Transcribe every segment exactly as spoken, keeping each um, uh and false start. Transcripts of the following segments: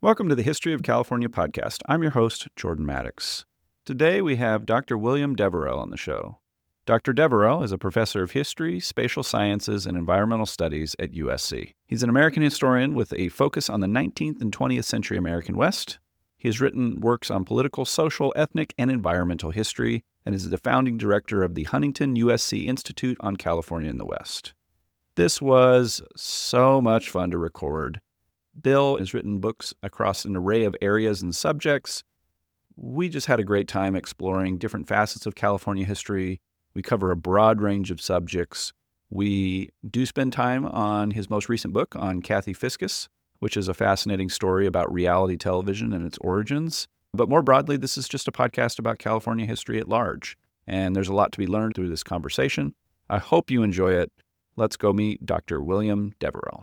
Welcome to the History of California podcast. I'm your host, Jordan Maddox. Today we have Doctor William Deverell on the show. Doctor Deverell is a professor of history, spatial sciences, and environmental studies at U S C. He's an American historian with a focus on the nineteenth and twentieth century American West. He has written works on political, social, ethnic, and environmental history, and is the founding director of the Huntington U S C Institute on California in the West. This was so much fun to record. Bill has written books across an array of areas and subjects. We just had a great time exploring different facets of California history. We cover a broad range of subjects. We do spend time on his most recent book on Kathy Fiscus, which is a fascinating story about reality television and its origins. But more broadly, this is just a podcast about California history at large. And there's a lot to be learned through this conversation. I hope you enjoy it. Let's go meet Doctor William Deverell.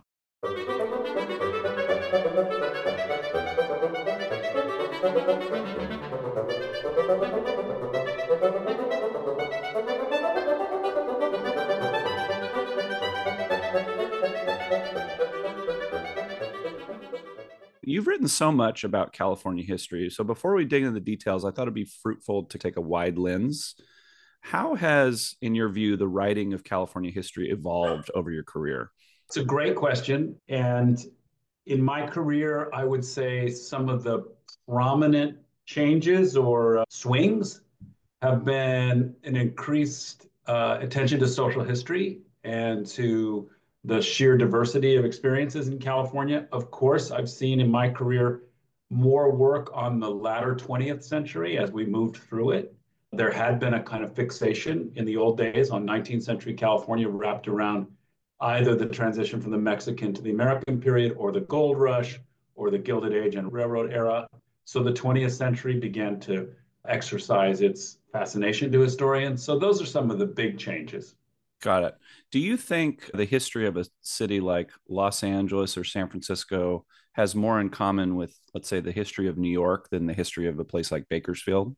You've written so much about California history. So before we dig into the details, I thought it'd be fruitful to take a wide lens. How has, in your view, the writing of California history evolved over your career? It's a great question. And in my career, I would say some of the prominent changes or uh, swings have been an increased uh, attention to social history and to the sheer diversity of experiences in California. Of course, I've seen in my career more work on the latter twentieth century as we moved through it. There had been a kind of fixation in the old days on nineteenth century California wrapped around either the transition from the Mexican to the American period or the gold rush or the Gilded Age and Railroad era. So the twentieth century began to exercise its fascination to historians. So those are some of the big changes. Got it. Do you think the history of a city like Los Angeles or San Francisco has more in common with, let's say, the history of New York than the history of a place like Bakersfield?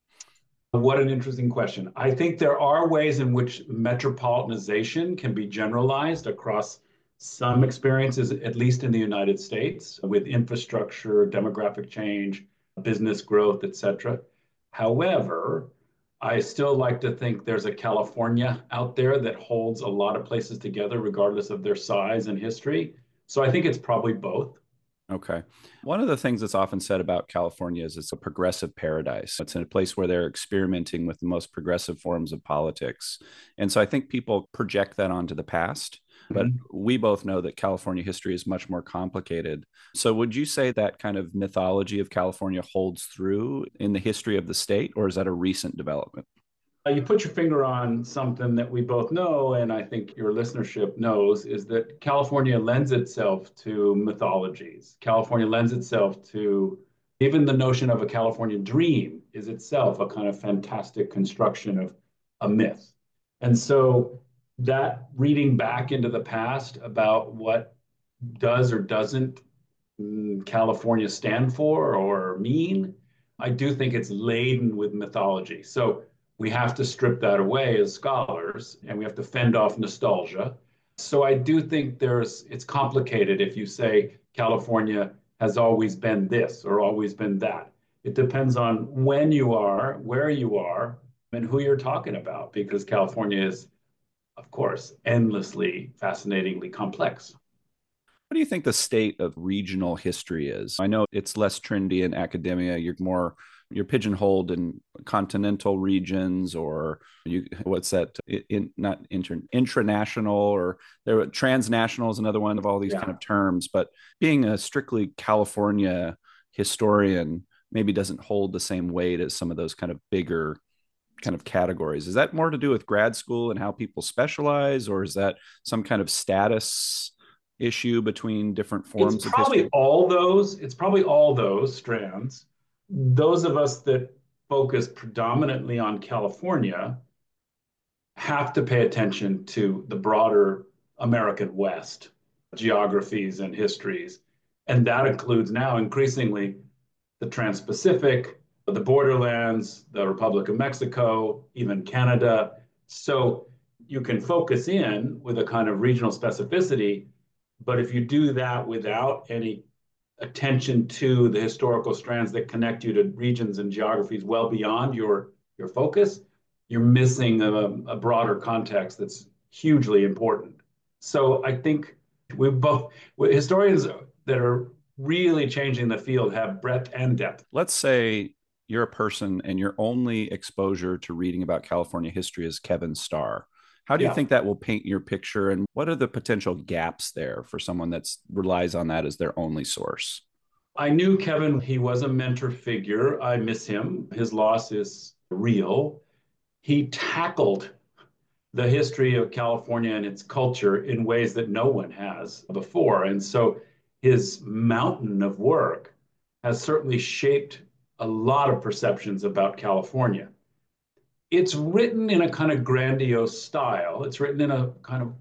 What an interesting question. I think there are ways in which metropolitanization can be generalized across some experiences, at least in the United States, with infrastructure, demographic change, business growth, et cetera. However, I still like to think there's a California out there that holds a lot of places together, regardless of their size and history. So I think it's probably both. Okay. One of the things that's often said about California is it's a progressive paradise. It's in a place where they're experimenting with the most progressive forms of politics. And so I think people project that onto the past. But Mhm. we both know that California history is much more complicated. So would you say that kind of mythology of California holds through in the history of the state, or is that a recent development? Uh, You put your finger on something that we both know, and I think your listenership knows, is that California lends itself to mythologies. California lends itself to even the notion of a California dream is itself a kind of fantastic construction of a myth. And so that reading back into the past about what does or doesn't mm, California stand for or mean, I do think it's laden with mythology. So we have to strip that away as scholars and we have to fend off nostalgia. So I do think there's it's complicated if you say California has always been this or always been that. It depends on when you are, where you are, and who you're talking about, because California is, of course, endlessly, fascinatingly complex. What do you think the state of regional history is? I know it's less trendy in academia. You're more you're pigeonholed in continental regions, or you what's that in not inter, intranational, or there transnational is another one of all these Yeah. kind of terms. But being a strictly California historian maybe doesn't hold the same weight as some of those kind of bigger kind of categories. Is that more to do with grad school and how people specialize, or is that some kind of status issue between different It's forms of probably history? all those, it's probably all those strands. Those of us that focus predominantly on California have to pay attention to the broader American West geographies and histories. And that includes now increasingly the Trans-Pacific, the borderlands, the Republic of Mexico, even Canada. So you can focus in with a kind of regional specificity, but if you do that without any attention to the historical strands that connect you to regions and geographies well beyond your, your focus, you're missing a, a broader context that's hugely important. So I think we both, historians that are really changing the field have breadth and depth. Let's say you're a person and your only exposure to reading about California history is Kevin Starr. How do you Yeah. think that will paint your picture, and what are the potential gaps there for someone that relies on that as their only source? I knew Kevin, he was a mentor figure. I miss him. His loss is real. He tackled the history of California and its culture in ways that no one has before. And so his mountain of work has certainly shaped a lot of perceptions about California. It's written in a kind of grandiose style. It's written in a kind of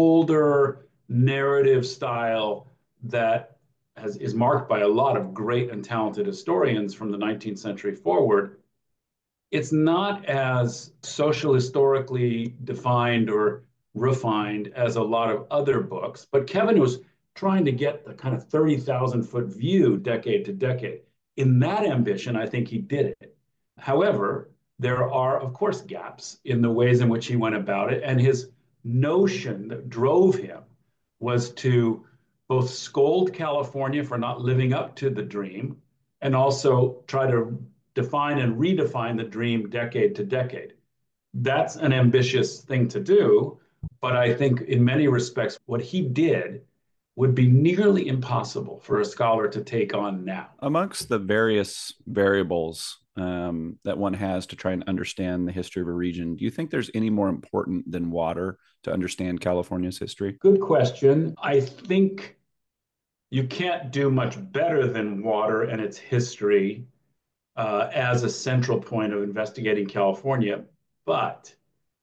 older narrative style that has, is marked by a lot of great and talented historians from the nineteenth century forward. It's not as social historically defined or refined as a lot of other books, but Kevin was trying to get the kind of thirty thousand foot view decade to decade. In that ambition, I think he did it. However, there are, of course, gaps in the ways in which he went about it. And his notion that drove him was to both scold California for not living up to the dream and also try to define and redefine the dream decade to decade. That's an ambitious thing to do, but I think in many respects, what he did would be nearly impossible for a scholar to take on now. Amongst the various variables um, that one has to try and understand the history of a region, do you think there's any more important than water to understand California's history? Good question. I think you can't do much better than water and its history uh, as a central point of investigating California. But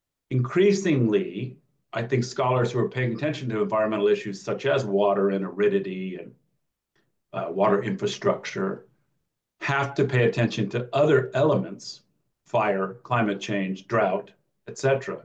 increasingly, I think scholars who are paying attention to environmental issues such as water and aridity and uh, water infrastructure have to pay attention to other elements, fire, climate change, drought, et cetera,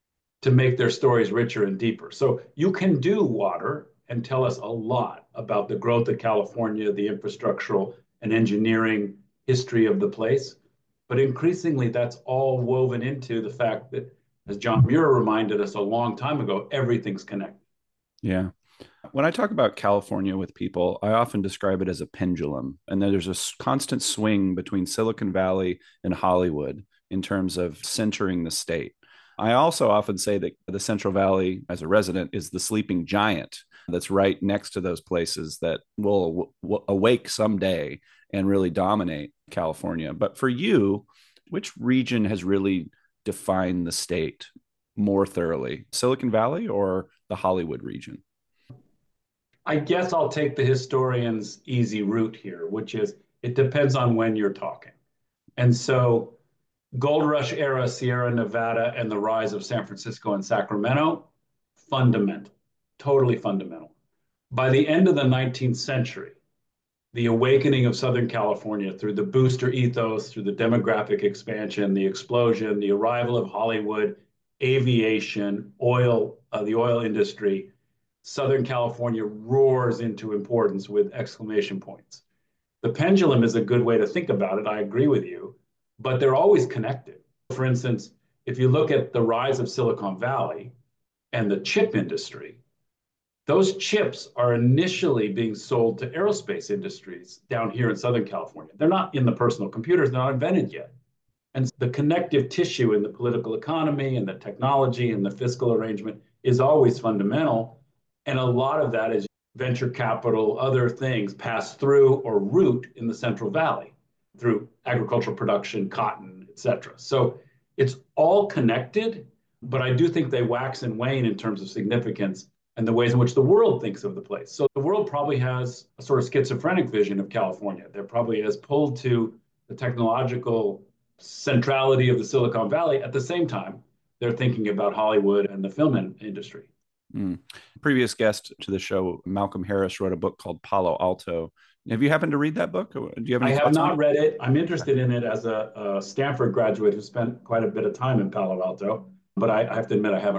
to make their stories richer and deeper. So you can do water and tell us a lot about the growth of California, the infrastructural and engineering history of the place. But increasingly, that's all woven into the fact that, as John Muir reminded us a long time ago, everything's connected. Yeah. When I talk about California with people, I often describe it as a pendulum, and there's a constant swing between Silicon Valley and Hollywood in terms of centering the state. I also often say that the Central Valley, as a resident, is the sleeping giant that's right next to those places that will, will awake someday and really dominate California. But for you, which region has really defined the state more thoroughly, Silicon Valley or the Hollywood region? I guess I'll take the historian's easy route here, which is it depends on when you're talking. And so Gold Rush era Sierra Nevada and the rise of San Francisco and Sacramento, fundamental, totally fundamental. By the end of the nineteenth century, the awakening of Southern California through the booster ethos, through the demographic expansion, the explosion, the arrival of Hollywood, aviation, oil, uh, the oil industry, Southern California roars into importance with exclamation points. The pendulum is a good way to think about it. I agree with you, but they're always connected. For instance, if you look at the rise of Silicon Valley and the chip industry, those chips are initially being sold to aerospace industries down here in Southern California. They're not in the personal computers, they're not invented yet. And the connective tissue in the political economy and the technology and the fiscal arrangement is always fundamental. And a lot of that is venture capital, other things pass through or root in the Central Valley through agricultural production, cotton, et cetera. So it's all connected, but I do think they wax and wane in terms of significance and the ways in which the world thinks of the place. So the world probably has a sort of schizophrenic vision of California. They're probably as pulled to the technological centrality of the Silicon Valley. At the same time, they're thinking about Hollywood and the film industry. Mm. Previous guest to the show, Malcolm Harris, wrote a book called Palo Alto. Have you happened to read that book? Do you have any I have thoughts on not it? read it. I'm interested in it as a, a Stanford graduate who spent quite a bit of time in Palo Alto, but I, I have to admit I haven't read it.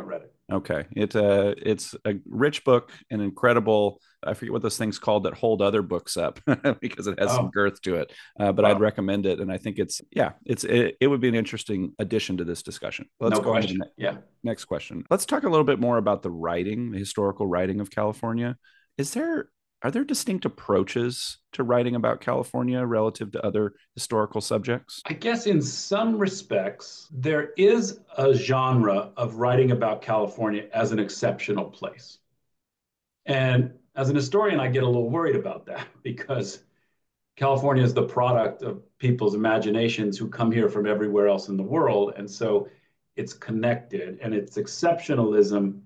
Okay. It uh it's a rich book, an incredible, I forget what those things called that hold other books up because it has some Oh, girth to it. Uh, but I'd wow. recommend it. And I think it's, yeah, it's it, it would be an interesting addition to this discussion. Let's No go on to the question. ne- Yeah. next question. Let's talk a little bit more about the writing, the historical writing of California. Is there are there distinct approaches to writing about California relative to other historical subjects? I guess in some respects, there is a genre of writing about California as an exceptional place. And as an historian, I get a little worried about that because California is the product of people's imaginations who come here from everywhere else in the world. And so it's connected, and its exceptionalism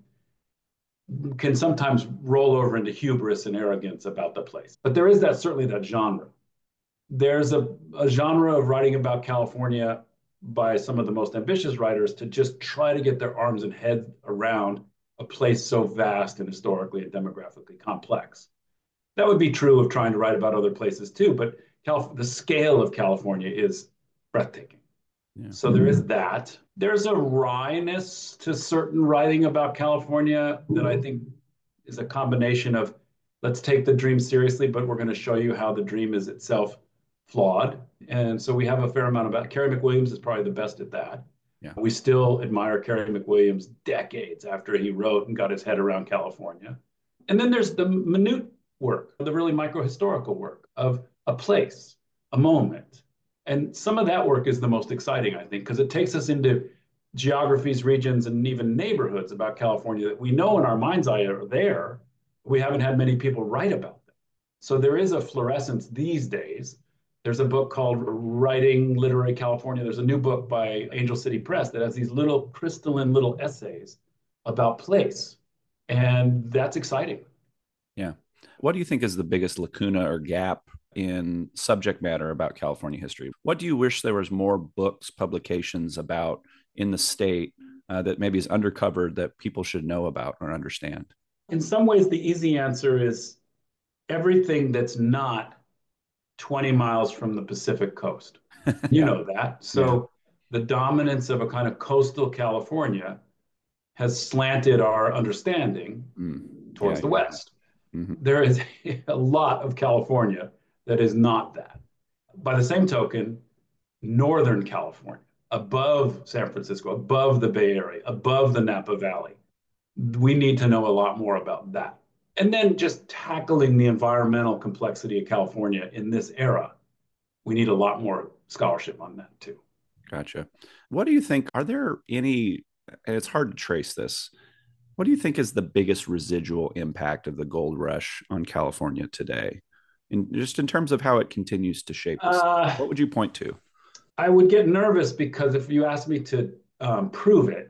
can sometimes roll over into hubris and arrogance about the place. But there is that certainly that genre. There's a, a genre of writing about California by some of the most ambitious writers to just try to get their arms and heads around a place so vast and historically and demographically complex. That would be true of trying to write about other places too, but Calif- the scale of California is breathtaking. Yeah. So there is that. There's a wryness to certain writing about California that I think is a combination of let's take the dream seriously, but we're going to show you how the dream is itself flawed. And so we have a fair amount about Kerry McWilliams is probably the best at that. Yeah. We still admire Kerry McWilliams decades after he wrote and got his head around California. And then there's the minute work, the really micro historical work of a place, a moment, and some of that work is the most exciting, I think, because it takes us into geographies, regions, and even neighborhoods about California that we know in our mind's eye are there. We haven't had many people write about them. So there is a fluorescence these days. There's a book called Writing Literary California. There's a new book by Angel City Press that has these little crystalline little essays about place. And that's exciting. Yeah. What do you think is the biggest lacuna or gap in subject matter about California history? What do you wish there was more books, publications about in the state uh, that maybe is undercovered that people should know about or understand? In some ways, the easy answer is everything that's not twenty miles from the Pacific coast. You Yeah. know that. Yeah. So the dominance of a kind of coastal California has slanted our understanding Mm. Yeah. towards the Yeah. West. Mm-hmm. There is a lot of California that is not that. By the same token, Northern California, above San Francisco, above the Bay Area, above the Napa Valley, we need to know a lot more about that. And then just tackling the environmental complexity of California in this era, we need a lot more scholarship on that too. Gotcha. What do you think? Are there any, and it's hard to trace this, what do you think is the biggest residual impact of the gold rush on California today? And just in terms of how it continues to shape this, Uh, what would you point to? I would get nervous because if you asked me to um, prove it,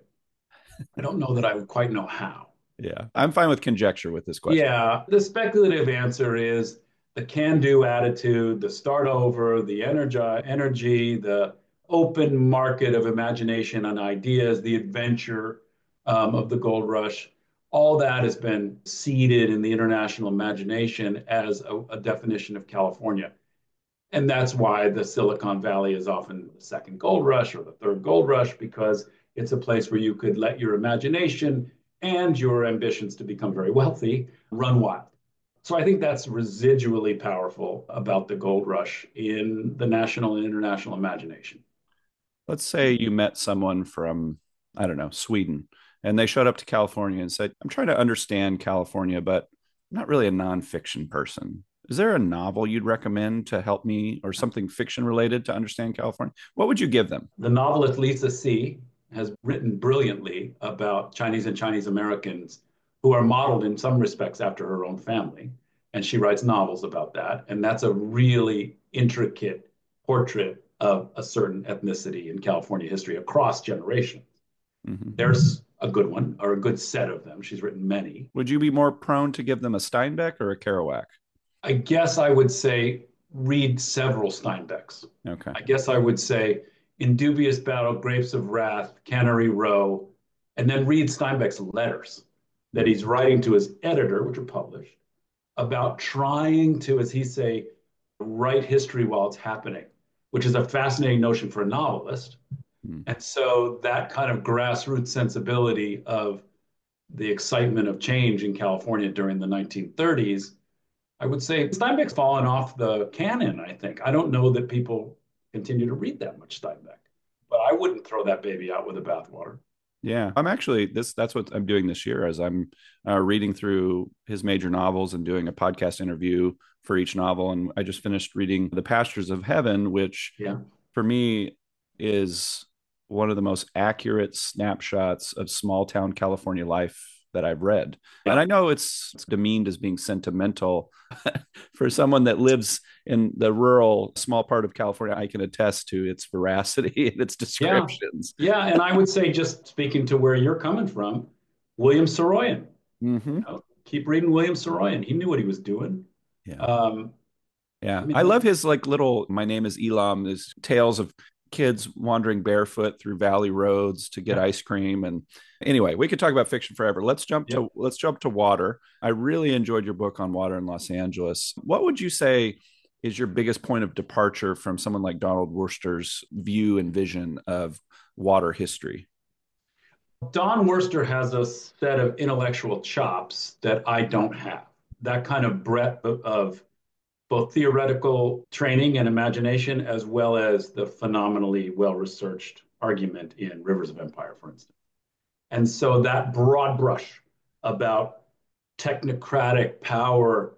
I don't know that I would quite know how. Yeah, I'm fine with conjecture with this question. Yeah, the speculative answer is the can-do attitude, the start over, the energi- energy, the open market of imagination and ideas, the adventure um, of the gold rush. All that has been seeded in the international imagination as a, a definition of California. And that's why the Silicon Valley is often the second gold rush or the third gold rush, because it's a place where you could let your imagination and your ambitions to become very wealthy run wild. So I think that's residually powerful about the gold rush in the national and international imagination. Let's say you met someone from, I don't know, Sweden, and they showed up to California and said, I'm trying to understand California, but I'm not really a nonfiction person. Is there a novel you'd recommend to help me or something fiction related to understand California? What would you give them? The novelist Lisa See has written brilliantly about Chinese and Chinese Americans who are modeled in some respects after her own family. And she writes novels about that. And that's a really intricate portrait of a certain ethnicity in California history across generations. Mm-hmm. There's a good one or a good set of them. She's written many. Would you be more prone to give them a Steinbeck or a Kerouac? I guess I would say read several Steinbecks. Okay. I guess I would say In Dubious Battle, Grapes of Wrath, Cannery Row, and then read Steinbeck's letters that he's writing to his editor, which are published, about trying to, as he say, write history while it's happening, which is a fascinating notion for a novelist. Mm. And so that kind of grassroots sensibility of the excitement of change in California during the nineteen thirties, I would say Steinbeck's fallen off the canon, I think. I don't know that people continue to read that much Steinbeck, but I wouldn't throw that baby out with the bathwater. Yeah, I'm actually this. That's what I'm doing this year, as I'm uh, reading through his major novels and doing a podcast interview for each novel. And I just finished reading *The Pastures of Heaven*, which Yeah. for me is one of the most accurate snapshots of small town California life that I've read. And Yeah. I know it's, it's demeaned as being sentimental. For someone that lives in the rural small part of California, I can attest to its veracity and its Yeah. descriptions. Yeah. And I would say, just speaking to where you're coming from, William Saroyan. Mm-hmm. You know, keep reading William Saroyan. He knew what he was doing. Yeah. Um, I Yeah. mean, I love that, his like little My Name is Elam, his tales of kids wandering barefoot through valley roads to get yeah, ice cream. And anyway, we could talk about fiction forever. Let's jump yeah. to let's jump to water. I really enjoyed your book on water in Los Angeles. What would you say is your biggest point of departure from someone like Donald Worster's view and vision of water history? Don Worster has a set of intellectual chops that I don't have. That kind of breadth of, of both theoretical training and imagination, as well as the phenomenally well researched argument in Rivers of Empire, for instance. And so that broad brush about technocratic power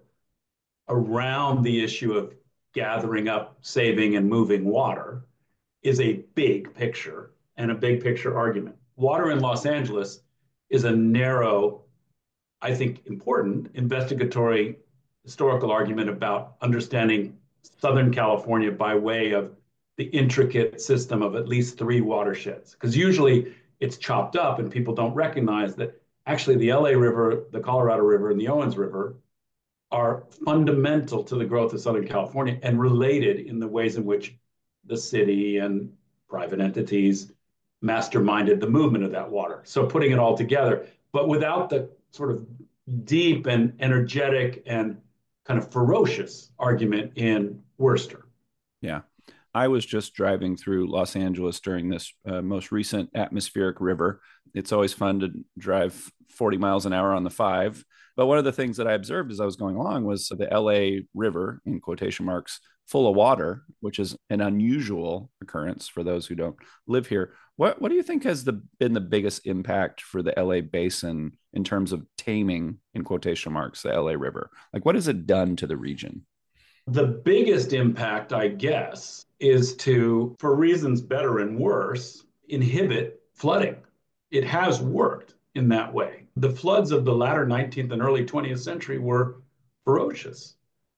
around the issue of gathering up, saving, and moving water is a big picture and a big picture argument. Water in Los Angeles is a narrow, I think, important investigatory historical argument about understanding Southern California by way of the intricate system of at least three watersheds. Because usually it's chopped up and people don't recognize that actually the L A River, the Colorado River, and the Owens River are fundamental to the growth of Southern California and related in the ways in which the city and private entities masterminded the movement of that water. So putting it all together, but without the sort of deep and energetic and kind of ferocious argument in Worster. Yeah. I was just driving through Los Angeles during this uh, most recent atmospheric river. It's always fun to drive forty miles an hour on the five. But one of the things that I observed as I was going along was the L A River, in quotation marks, full of water, which is an unusual occurrence for those who don't live here. What what do you think has the, been the biggest impact for the L A basin in terms of taming, in quotation marks, the L A River? Like, what has it done to the region? The biggest impact, I guess, is to, for reasons better and worse, inhibit flooding. It has worked in that way. The floods of the latter nineteenth and early twentieth century were ferocious.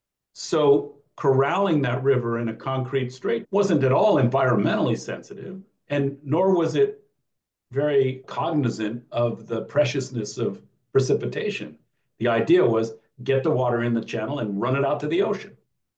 So corralling that river in a concrete strait wasn't at all environmentally sensitive, and nor was it very cognizant of the preciousness of precipitation. The idea was get the water in the channel and run it out to the ocean.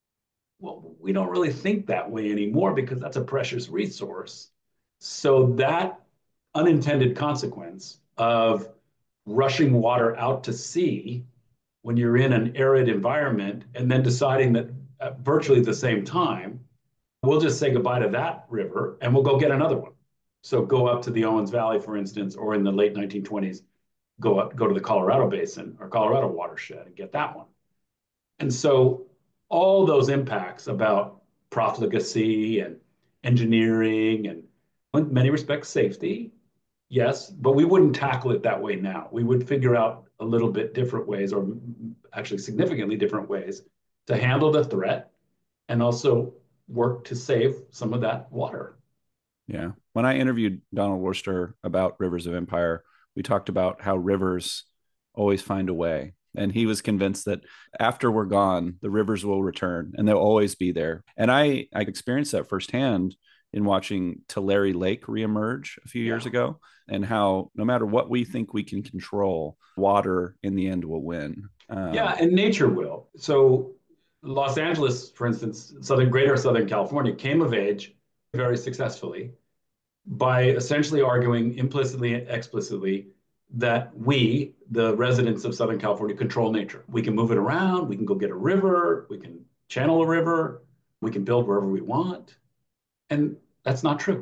Well, we don't really think that way anymore because that's a precious resource. So that unintended consequence of rushing water out to sea when you're in an arid environment and then deciding that at virtually the same time, we'll just say goodbye to that river and we'll go get another one. So go up to the Owens Valley, for instance, or in the late nineteen twenties, go up, go to the Colorado Basin or Colorado watershed and get that one. And so all those impacts about profligacy and engineering and in many respects safety, yes, but we wouldn't tackle it that way now. We would figure out a little bit different ways, or actually significantly different ways, to handle the threat and also work to save some of that water. Yeah. When I interviewed Donald Worster about Rivers of Empire, we talked about how rivers always find a way. And he was convinced that after we're gone, the rivers will return and they'll always be there. And I, I experienced that firsthand in watching Tulare Lake reemerge a few Yeah. years ago, and how no matter what we think we can control, water in the end will win. Um, Yeah, and nature will. So Los Angeles, for instance, Southern Greater Southern California came of age very successfully by essentially arguing implicitly and explicitly that we, the residents of Southern California, control nature. We can move it around, we can go get a river, we can channel a river, we can build wherever we want. And that's not true.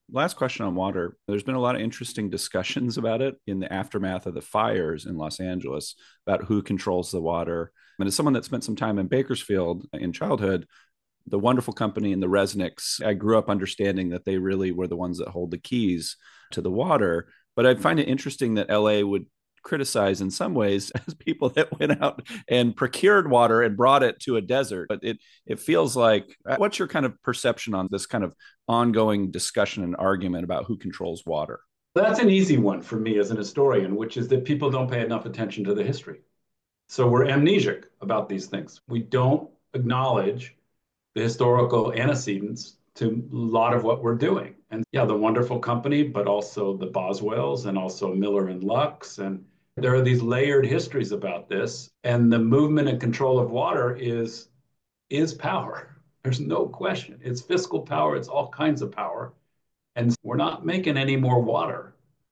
Last question on water. There's been a lot of interesting discussions about it in the aftermath of the fires in Los Angeles about who controls the water. And as someone that spent some time in Bakersfield in childhood, the wonderful company and the Resnicks, I grew up understanding that they really were the ones that hold the keys to the water. But I find it interesting that L A would criticize in some ways as people that went out and procured water and brought it to a desert. But it it feels like, what's your kind of perception on this kind of ongoing discussion and argument about who controls water? That's an easy one for me as an historian, which is that people don't pay enough attention to the history. So we're amnesic about these things. We don't acknowledge the historical antecedents to a lot of what we're doing. And yeah, the wonderful company, but also the Boswells and also Miller and Lux. And there are these layered histories about this. And the movement and control of water is, is power. There's no question. It's fiscal power, it's all kinds of power. And we're not making any more water.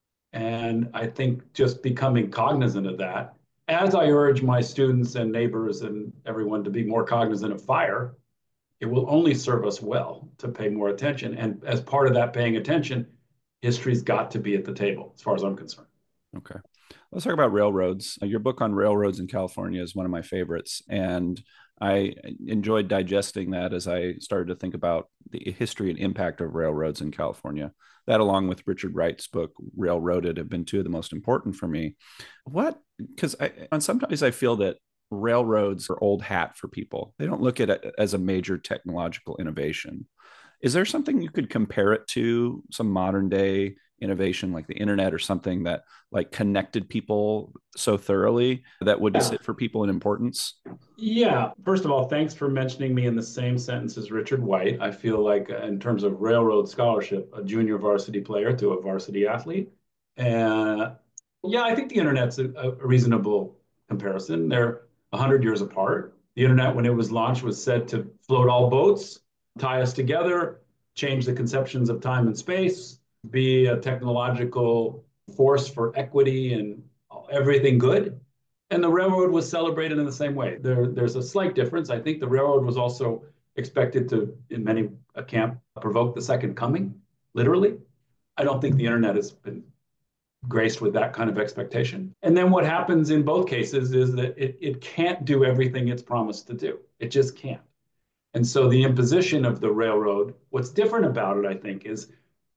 And I think just becoming cognizant of that, as I urge my students and neighbors and everyone to be more cognizant of fire, it will only serve us well to pay more attention. And as part of that paying attention, history's got to be at the table, as far as I'm concerned. Okay. Let's talk about railroads. Your book on railroads in California is one of my favorites. And I enjoyed digesting that as I started to think about the history and impact of railroads in California. That, along with Richard Wright's book, Railroaded, have been two of the most important for me. What, because I, and sometimes I feel that railroads are old hat for people. They don't look at it as a major technological innovation. Is there something you could compare it to, some modern day innovation like the internet or something that like connected people so thoroughly that would Yeah. sit for people in importance? Yeah. First of all, thanks for mentioning me in the same sentence as Richard White. I feel like, uh, in terms of railroad scholarship, a junior varsity player to a varsity athlete. And yeah, I think the internet's a, a reasonable comparison. They're one hundred years apart. The internet, when it was launched, was said to float all boats, tie us together, change the conceptions of time and space, be a technological force for equity and everything good. And the railroad was celebrated in the same way. There, there's a slight difference. I think the railroad was also expected to, in many a camp, provoke the second coming, literally. I don't think the internet has been graced with that kind of expectation. And then what happens in both cases is that it, it can't do everything it's promised to do. It just can't. And so the imposition of the railroad, what's different about it, I think, is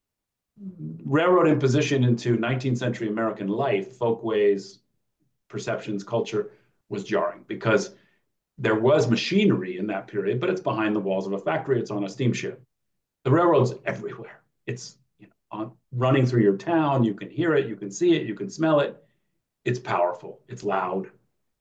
railroad imposition into nineteenth century American life, folkways, perceptions, culture, was jarring because there was machinery in that period, but it's behind the walls of a factory. It's on a steamship. The railroad's everywhere. It's, you know, on, running through your town. You can hear it, you can see it, you can smell it. It's powerful. It's loud.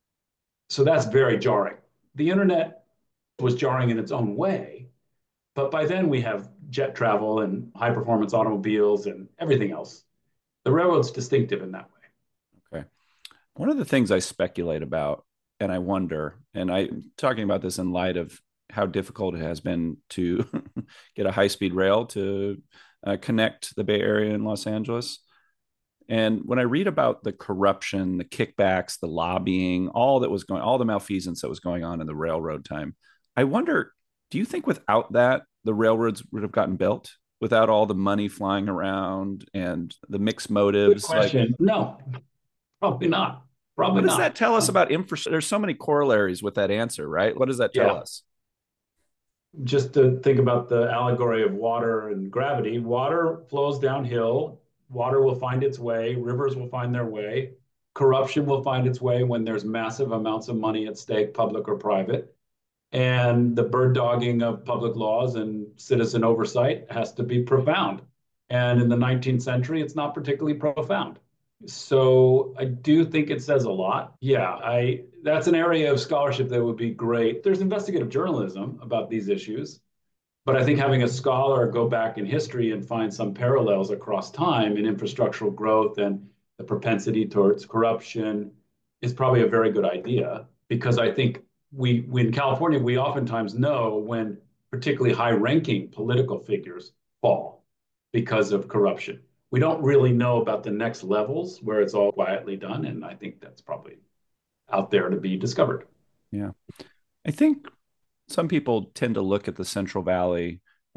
So that's very jarring. The internet was jarring in its own way, but by then we have jet travel and high performance automobiles and everything else. The railroad's distinctive in that way. Okay. One of the things I speculate about, and I wonder, and I'm talking about this in light of how difficult it has been to get a high speed rail to uh, connect the Bay Area and Los Angeles. And when I read about the corruption, the kickbacks, the lobbying, all that was going, all the malfeasance that was going on in the railroad time, I wonder, do you think without that, the railroads would have gotten built? Without all the money flying around and the mixed motives? Good question. Like, no, probably not. Probably what does not. that tell us about infrastructure? There's so many corollaries with that answer, right? What does that tell yeah. us? Just to think about the allegory of water and gravity, water flows downhill. Water will find its way. Rivers will find their way. Corruption will find its way when there's massive amounts of money at stake, public or private. And the bird dogging of public laws and citizen oversight has to be profound. And in the nineteenth century, it's not particularly profound. So I do think it says a lot. Yeah, I that's an area of scholarship that would be great. There's investigative journalism about these issues, but I think having a scholar go back in history and find some parallels across time in infrastructural growth and the propensity towards corruption is probably a very good idea, because I think we, we in California, we oftentimes know when particularly high-ranking political figures fall because of corruption. We don't really know about the next levels where it's all quietly done, and I think that's probably out there to be discovered. Yeah. I think some people tend to look at the Central Valley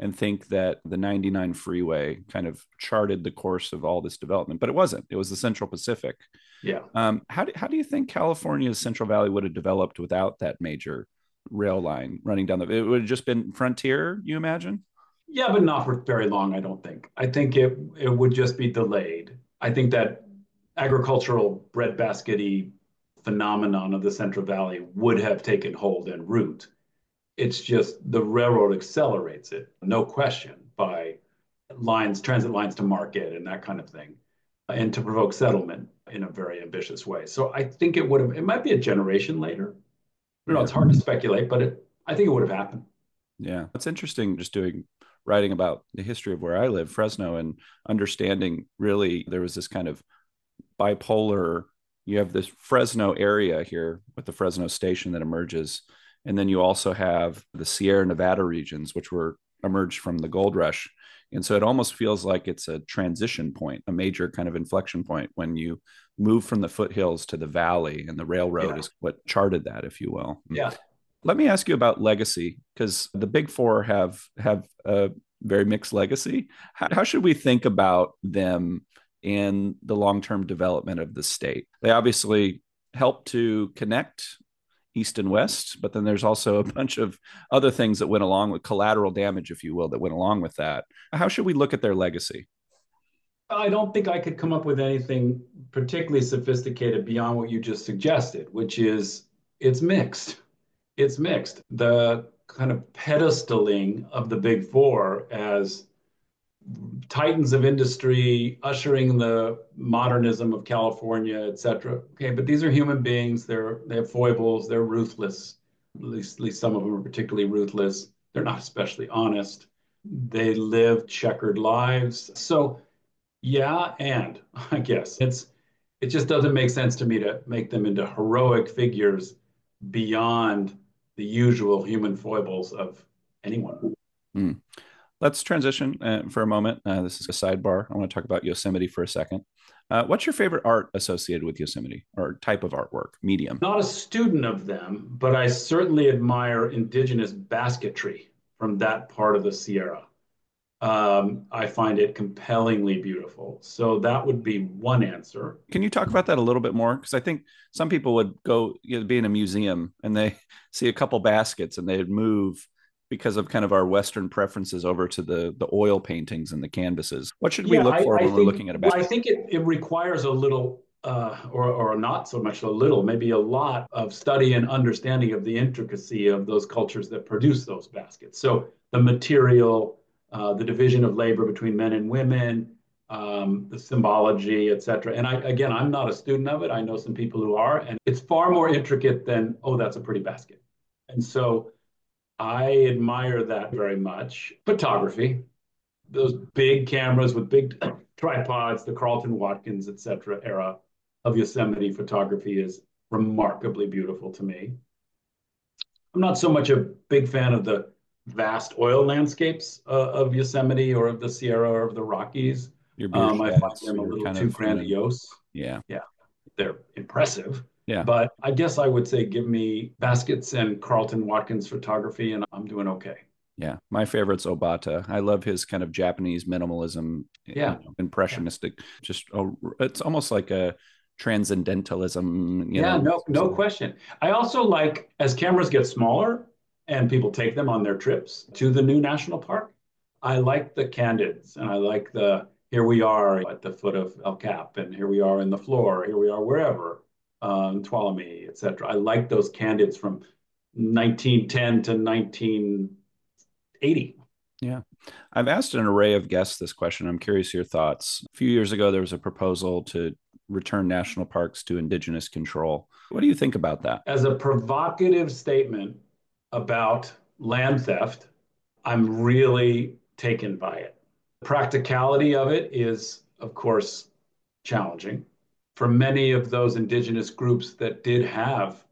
and think that the ninety-nine freeway kind of charted the course of all this development, but it wasn't. It was the Central Pacific. Yeah. Um, how do, how do you think California's Central Valley would have developed without that major rail line running down the? It would have just been frontier, you imagine? Yeah, but not for very long, I don't think. I think it it would just be delayed. I think that agricultural breadbasket-y phenomenon of the Central Valley would have taken hold and root. It's just the railroad accelerates it, no question, by lines, transit lines to market and that kind of thing, and to provoke settlement in a very ambitious way. So I think it would have, it might be a generation later. You know, Yeah. it's hard to speculate, but it, I think it would have happened. Yeah. It's interesting just doing writing about the history of where I live, Fresno, and understanding really there was this kind of bipolar. You have this Fresno area here with the Fresno station that emerges. And then you also have the Sierra Nevada regions, which were emerged from the gold rush. And so it almost feels like it's a transition point, a major kind of inflection point when you move from the foothills to the valley, and the railroad Yeah. is what charted that, if you will. Yeah. Let me ask you about legacy, because the big four have have a very mixed legacy. How, how should we think about them in the long-term development of the state? They obviously help to connect East and West, but then there's also a bunch of other things that went along with collateral damage, if you will, that went along with that. How should we look at their legacy? I don't think I could come up with anything particularly sophisticated beyond what you just suggested, which is it's mixed. It's mixed. The kind of pedestaling of the big four as titans of industry, ushering the modernism of California, et cetera. Okay, but these are human beings. They're they have foibles. They're ruthless. At least, at least some of them are particularly ruthless. They're not especially honest. They live checkered lives. So yeah, and I guess it's it just doesn't make sense to me to make them into heroic figures beyond the usual human foibles of anyone. Hmm. Let's transition uh, for a moment. Uh, this is a sidebar. I want to talk about Yosemite for a second. Uh, what's your favorite art associated with Yosemite, or type of artwork, medium? Not a student of them, but I certainly admire indigenous basketry from that part of the Sierra. Um, I find it compellingly beautiful. So that would be one answer. Can you talk about that a little bit more? Because I think some people would go, you know, be in a museum and they see a couple baskets and they'd move because of kind of our Western preferences over to the the oil paintings and the canvases. What should we Yeah, look I, for I when we're think looking at a well, I basket? think it, it requires a little uh, or or not so much a little, maybe a lot of study and understanding of the intricacy of those cultures that produce those baskets. So the material, uh, the division of labor between men and women, um, the symbology, et cetera. And I, again, I'm not a student of it. I know some people who are, and it's far more intricate than, oh, that's a pretty basket. And so I admire that very much. Photography, those big cameras with big tripods, the Carlton Watkins, et cetera, era of Yosemite photography is remarkably beautiful to me. I'm not so much a big fan of the vast oil landscapes uh, of Yosemite or of the Sierra or of the Rockies. Your beer Um, I find sheds, them a your little kind too of, you know, grandiose. yeah, Yeah, they're impressive. yeah. But I guess I would say give me baskets and Carlton Watkins photography, and I'm doing okay. Yeah, my favorite's Obata. I love his kind of Japanese minimalism, you Yeah, know, yeah. impressionistic. Just a, it's almost like a transcendentalism, you Yeah, know. no, no question. I also like as cameras get smaller and people take them on their trips to the new national park, I like the candids and I like the here we are at the foot of El Cap and here we are in the floor, here we are wherever, um, Tuolumne, et cetera. I like those candids from nineteen ten to nineteen eighty. Yeah. I've asked an array of guests this question. I'm curious your thoughts. A few years ago, there was a proposal to return national parks to indigenous control. What do you think about that? As a provocative statement about land theft, I'm really taken by it. The practicality of it is, of course, challenging. For many of those indigenous groups that did have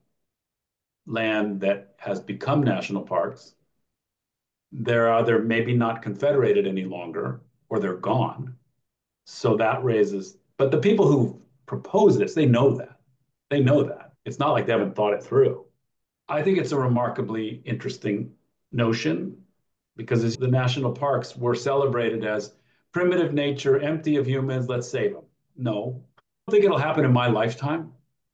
land that has become national parks, they're either maybe not confederated any longer or they're gone. So that raises, but the people who propose this, they know that. They know that. It's not like they haven't thought it through. I think it's a remarkably interesting notion because the national parks were celebrated as primitive nature, empty of humans, let's save them. No, I don't think it'll happen in my lifetime,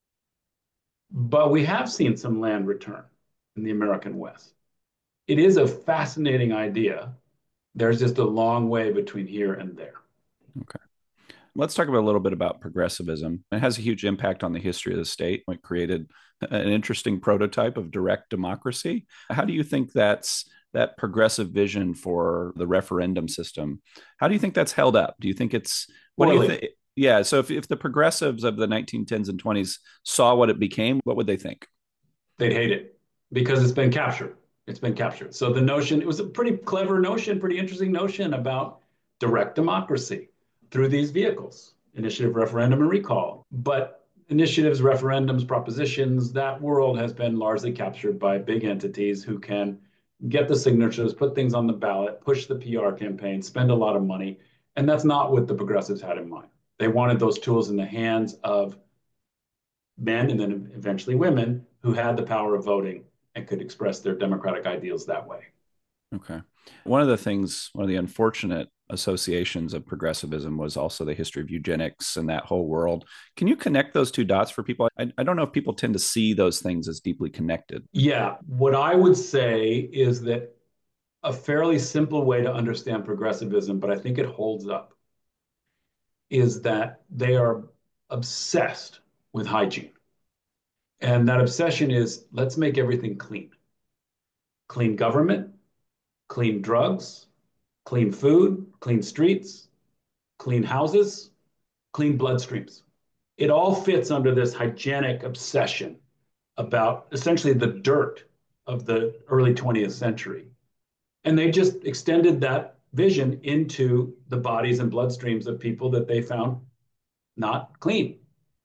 but we have seen some land return in the American West. It is a fascinating idea. There's just a long way between here and there. Okay. Let's talk about a little bit about progressivism. It has a huge impact on the history of the state. It created an interesting prototype of direct democracy. How do you think that's that progressive vision for the referendum system? How do you think that's held up? Do you think it's what Poorly. do you think? Yeah. So if, if the progressives of the nineteen tens and twenties saw what it became, what would they think? They'd hate it because it's been captured. It's been captured. So the notion, it was a pretty clever notion, pretty interesting notion about direct democracy through these vehicles, initiative, referendum, and recall. But initiatives, referendums, propositions, that world has been largely captured by big entities who can get the signatures, put things on the ballot, push the P R campaign, spend a lot of money. And that's not what the progressives had in mind. They wanted those tools in the hands of men and then eventually women who had the power of voting and could express their democratic ideals that way. Okay. One of the things, one of the unfortunate associations of progressivism was also the history of eugenics and that whole world. Can you connect those two dots for people? I, I don't know if people tend to see those things as deeply connected. Yeah, what I would say is that a fairly simple way to understand progressivism, but I think it holds up, is that they are obsessed with hygiene. And that obsession is let's make everything clean. Clean government, clean drugs, clean food, clean streets, clean houses, clean bloodstreams. It all fits under this hygienic obsession about essentially the dirt of the early twentieth century. And they just extended that vision into the bodies and bloodstreams of people that they found not clean.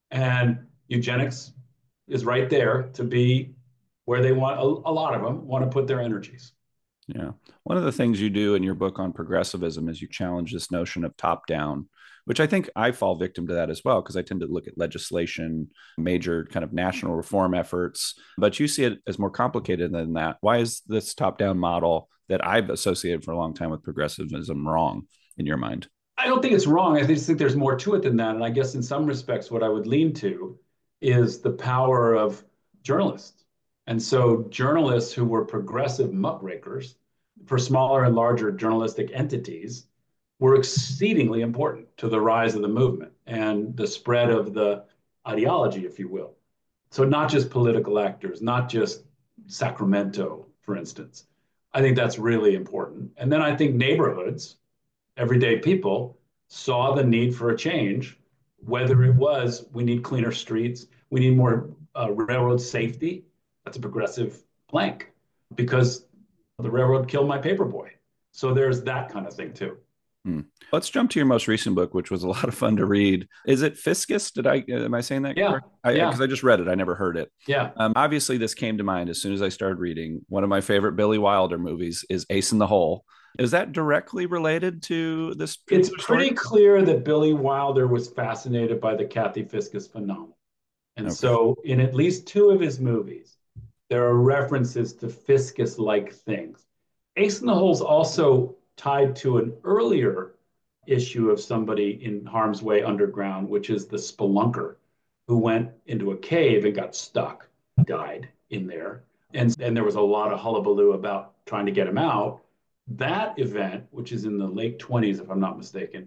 And eugenics is right there to be where they want, a, a lot of them want to put their energies. Yeah. One of the things you do in your book on progressivism is you challenge this notion of top down, which I think I fall victim to that as well, because I tend to look at legislation, major kind of national reform efforts, but you see it as more complicated than that. Why is this top down model that I've associated for a long time with progressivism wrong in your mind? I don't think it's wrong. I just think there's more to it than that. And I guess in some respects, what I would lean to is the power of journalists. And so journalists who were progressive muckrakers for smaller and larger journalistic entities were exceedingly important to the rise of the movement and the spread of the ideology, if you will. So not just political actors, not just Sacramento, for instance. I think that's really important. And then I think neighborhoods, everyday people, saw the need for a change, whether it was we need cleaner streets, we need more uh, railroad safety. That's a progressive plank because the railroad killed my paperboy. So there's that kind of thing too. Hmm. Let's jump to your most recent book, which was a lot of fun to read. Is it Fiscus? Did I am I saying that Yeah, correct? I, yeah, because I, I just read it. I never heard it. yeah. Um, obviously, this came to mind as soon as I started reading. One of my favorite Billy Wilder movies is Ace in the Hole. Is that directly related to this It's particular story? pretty clear that Billy Wilder was fascinated by the Kathy Fiscus phenomenon. And Okay. so in at least two of his movies, there are references to Fiscus-like things. Ace in the Hole is also tied to an earlier issue of somebody in harm's way underground, which is the spelunker who went into a cave and got stuck, died in there. And, and there was a lot of hullabaloo about trying to get him out. That event, which is in the late twenties, if I'm not mistaken,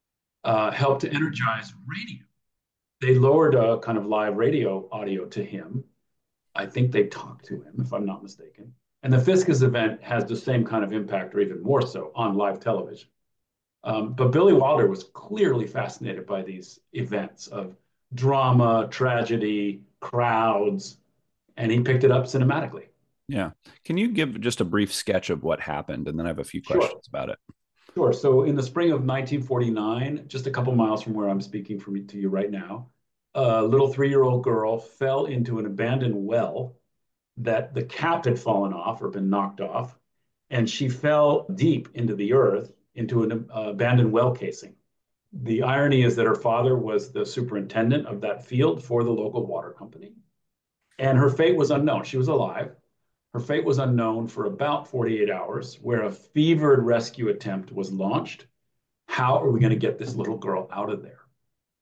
uh, helped to energize radio. They lowered a kind of live radio audio to him. I think they talked to him, if I'm not mistaken. And the Fiscus event has the same kind of impact, or even more so, on live television. Um, but Billy Wilder was clearly fascinated by these events of drama, tragedy, crowds, and he picked it up cinematically. Yeah. Can you give just a brief sketch of what happened? And then I have a few Sure, questions about it. sure. So in the spring of nineteen forty-nine, just a couple miles from where I'm speaking from to you right now, a little three-year-old girl fell into an abandoned well that the cap had fallen off or been knocked off, and she fell deep into the earth into an uh, abandoned well casing. The irony is that her father was the superintendent of that field for the local water company, and her fate was unknown. She was alive, Her fate was unknown for about forty-eight hours, where a fevered rescue attempt was launched. How are we going to get this little girl out of there?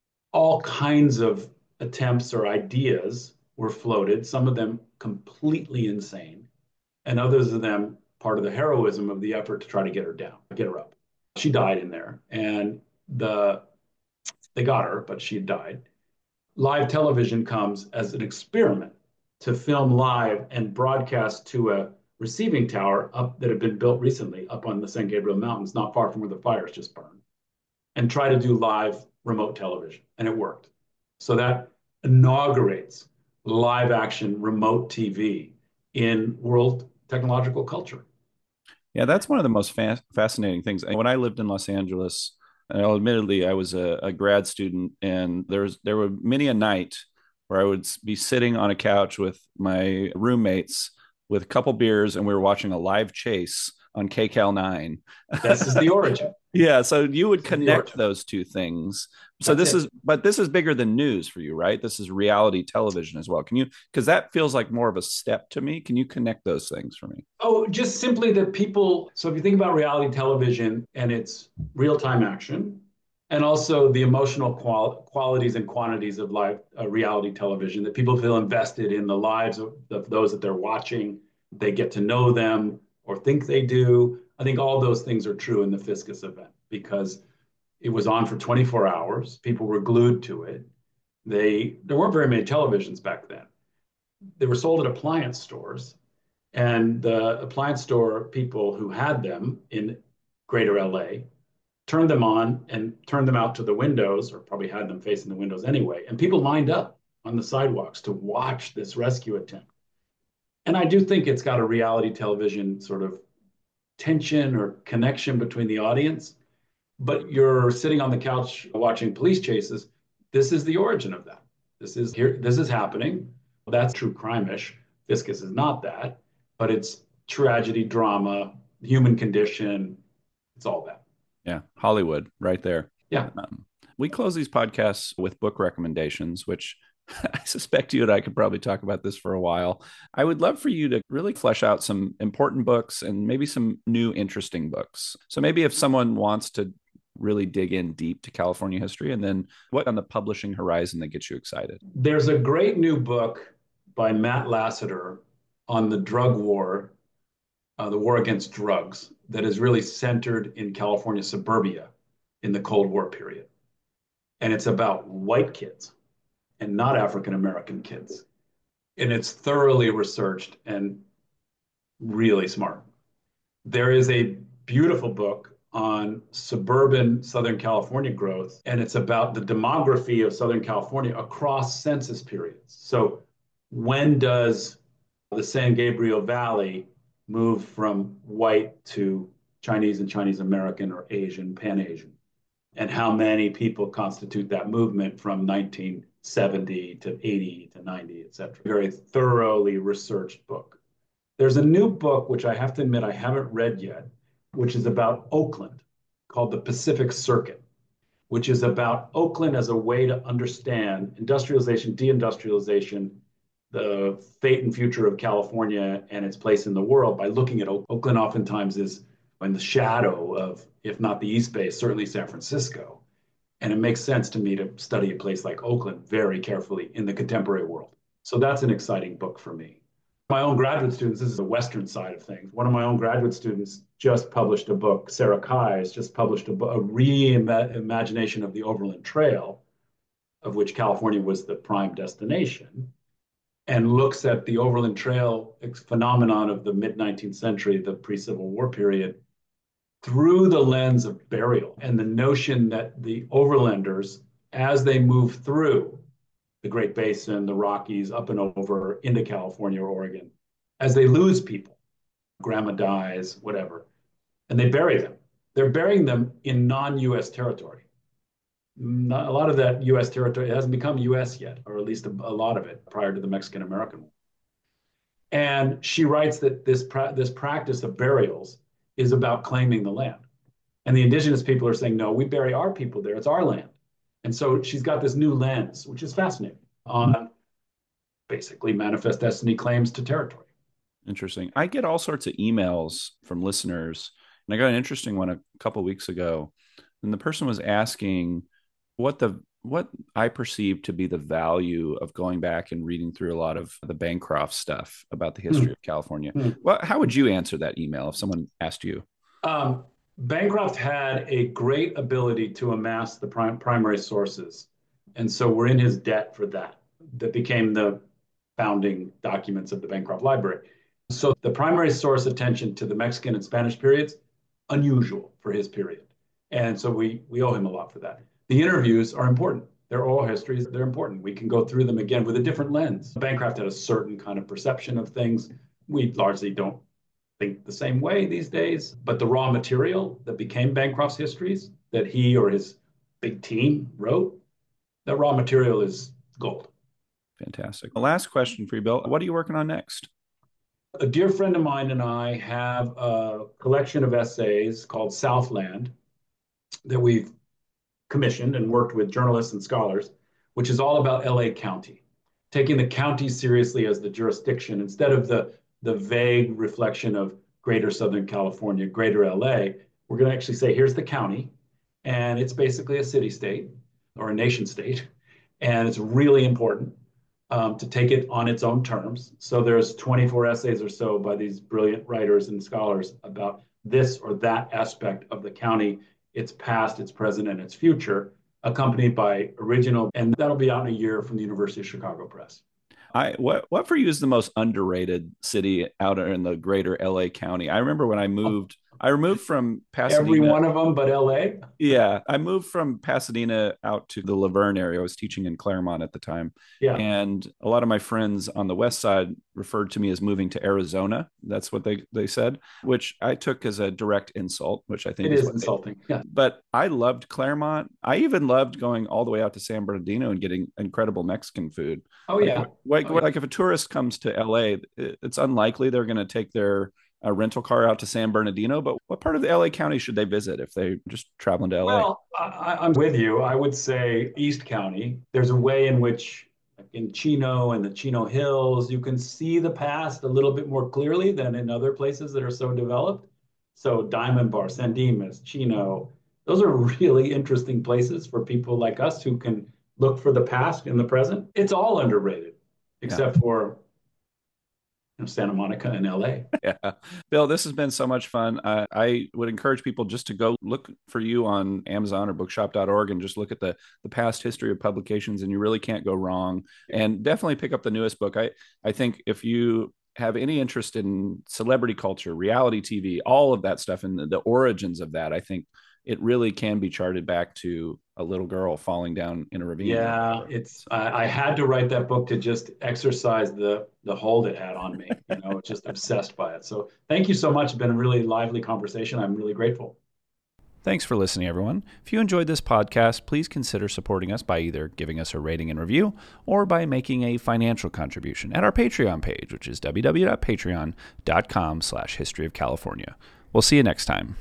All kinds of attempts or ideas were floated, some of them completely insane, and others of them part of the heroism of the effort to try to get her down, get her up. She died in there, and the they got her, but she had died. Live television comes as an experiment to film live and broadcast to a receiving tower up that had been built recently up on the San Gabriel Mountains, not far from where the fires just burned, and try to do live remote television. And it worked. So that inaugurates live action remote T V in world technological culture. Yeah, that's one of the most fa- fascinating things. When I lived in Los Angeles, and admittedly, I was a, a grad student, and there was there were many a night where I would be sitting on a couch with my roommates with a couple beers, and we were watching a live chase on K C A L nine. This is the origin. Yeah, so you would This is the connect origin. those two things. So That's this it. is, but this is bigger than news for you, right? This is reality television as well. Can you, because that feels like more of a step to me. Can you connect those things for me? Oh, just simply that people. So if you think about reality television and its real time action, and also the emotional qual- qualities and quantities of live uh, reality television, that people feel invested in the lives of, of those that they're watching, they get to know them or think they do. I think all those things are true in the Fiscus event because it was on for twenty-four hours. People were glued to it. They there weren't very many televisions back then. They were sold at appliance stores, and the appliance store people who had them in greater L A turned them on and turned them out to the windows, or probably had them facing the windows anyway. And people lined up on the sidewalks to watch this rescue attempt. And I do think it's got a reality television sort of tension or connection between the audience, but you're sitting on the couch watching police chases. This is the origin of that. This is here, this is happening. That's true crime-ish. Fiscus is not that, but it's tragedy, drama, human condition. It's all that. Yeah, Hollywood right there. Yeah. Um, we close these podcasts with book recommendations, which I suspect you and I could probably talk about this for a while. I would love for you to really flesh out some important books and maybe some new interesting books. So maybe if someone wants to really dig in deep to California history, and then what on the publishing horizon that gets you excited? There's a great new book by Matt Lasseter on the drug war, uh, the war against drugs, that is really centered in California suburbia in the Cold War period. And it's about white kids and not African American kids. And it's thoroughly researched and really smart. There is a beautiful book on suburban Southern California growth, and it's about the demography of Southern California across census periods. So, when does the San Gabriel Valley move from white to Chinese and Chinese American or Asian, Pan Asian? And how many people constitute that movement from nineteen seventy to eighty to ninety, et cetera? Very thoroughly researched book. There's a new book, which I have to admit I haven't read yet, which is about Oakland, called The Pacific Circuit, which is about Oakland as a way to understand industrialization, deindustrialization, the fate and future of California and its place in the world by looking at Oakland. Oftentimes is in the shadow of, if not the East Bay, certainly San Francisco. And it makes sense to me to study a place like Oakland very carefully in the contemporary world. So that's an exciting book for me. My own graduate students, this is the Western side of things. One of my own graduate students just published a book, Sarah Kai has just published a, a reimagination of the Overland Trail, of which California was the prime destination, and looks at the Overland Trail phenomenon of the mid nineteenth century, the pre-Civil War period, through the lens of burial and the notion that the overlanders, as they move through the Great Basin, the Rockies, up and over into California or Oregon, as they lose people, grandma dies, whatever, and they bury them. They're burying them in non-U S territory. Not, a lot of that U S territory hasn't become U S yet, or at least a, a lot of it prior to the Mexican-American War. And she writes that this, pra- this practice of burials is about claiming the land. And the indigenous people are saying, no, we bury our people there. It's our land. And so she's got this new lens, which is fascinating, on basically manifest destiny claims to territory. Interesting. I get all sorts of emails from listeners, and I got an interesting one a couple weeks ago, and the person was asking what the what I perceive to be the value of going back and reading through a lot of the Bancroft stuff about the history Hmm. of California. Hmm. Well, how would you answer that email if someone asked you? Um, Bancroft had a great ability to amass the prim primary sources. And so we're in his debt for that. That became the founding documents of the Bancroft Library. So the primary source attention to the Mexican and Spanish periods, unusual for his period. And so we, we owe him a lot for that. The interviews are important. They're oral histories. They're important. We can go through them again with a different lens. Bancroft had a certain kind of perception of things. We largely don't think the same way these days, but the raw material that became Bancroft's histories that he or his big team wrote, that raw material is gold. Fantastic. The last question for you, Bill. What are you working on next? A dear friend of mine and I have a collection of essays called Southland that we've commissioned and worked with journalists and scholars, which is all about L A County, taking the county seriously as the jurisdiction instead of the, the vague reflection of greater Southern California, greater L A. We're going to actually say, here's the county, and it's basically a city state or a nation state, and it's really important um, to take it on its own terms. So there's twenty-four essays or so by these brilliant writers and scholars about this or that aspect of the county, its past, its present, and its future, accompanied by original, and that'll be out in a year from the University of Chicago Press. I what what for you is the most underrated city out in the greater L A County? I remember when I moved, I moved from Pasadena. Every one of them but L A? Yeah, I moved from Pasadena out to the Laverne area. I was teaching in Claremont at the time. Yeah. And a lot of my friends on the west side referred to me as moving to Arizona. That's what they, they said, which I took as a direct insult, which I think It is, is what insulting. they, yeah. But I loved Claremont. I even loved going all the way out to San Bernardino and getting incredible Mexican food. Oh, yeah. Like, oh, like, yeah. like if a tourist comes to L A, it's unlikely they're going to take their a rental car out to San Bernardino, but what part of the L A County should they visit if they're just traveling to L A? Well, I, I'm with you. I would say East County. There's a way in which in Chino and the Chino Hills, you can see the past a little bit more clearly than in other places that are so developed. So Diamond Bar, San Dimas, Chino, those are really interesting places for people like us who can look for the past in the present. It's all underrated, except yeah. for Santa Monica and L A. Yeah. Bill, this has been so much fun. Uh, I would encourage people just to go look for you on Amazon or bookshop dot org and just look at the, the past history of publications, and you really can't go wrong. And definitely pick up the newest book. I, I think if you have any interest in celebrity culture, reality T V, all of that stuff, and the, the origins of that, I think it really can be charted back to a little girl falling down in a ravine. Yeah, it's. I, I had to write that book to just exercise the the hold it had on me. You know, just obsessed by it. So thank you so much. It's been a really lively conversation. I'm really grateful. Thanks for listening, everyone. If you enjoyed this podcast, please consider supporting us by either giving us a rating and review or by making a financial contribution at our Patreon page, which is w w w dot patreon dot com slash history of California. We'll see you next time.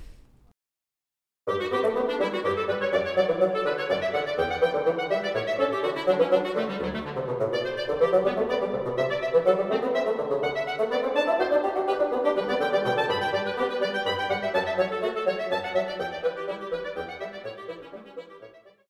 Thank you.